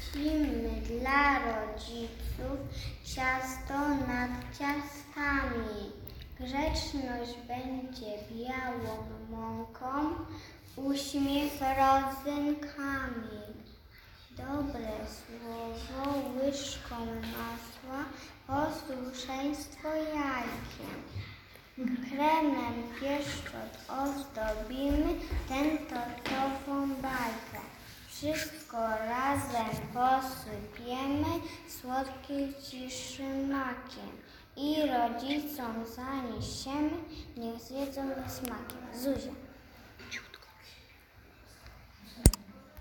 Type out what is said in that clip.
Piecimy dla rodziców ciasto nad ciastkami. Grzeczność będzie białą mąką, uśmiech rodzynkami. Dobre słowo łyżką masła, posłuszeństwo jajkiem. Kremem pieszczot ozdobimy tę tortową bajkę. Wszystko razem posypiemy słodkiej ciszy makiem i rodzicom zaniesiemy, niech zjedzą ze smakiem. Zuzia.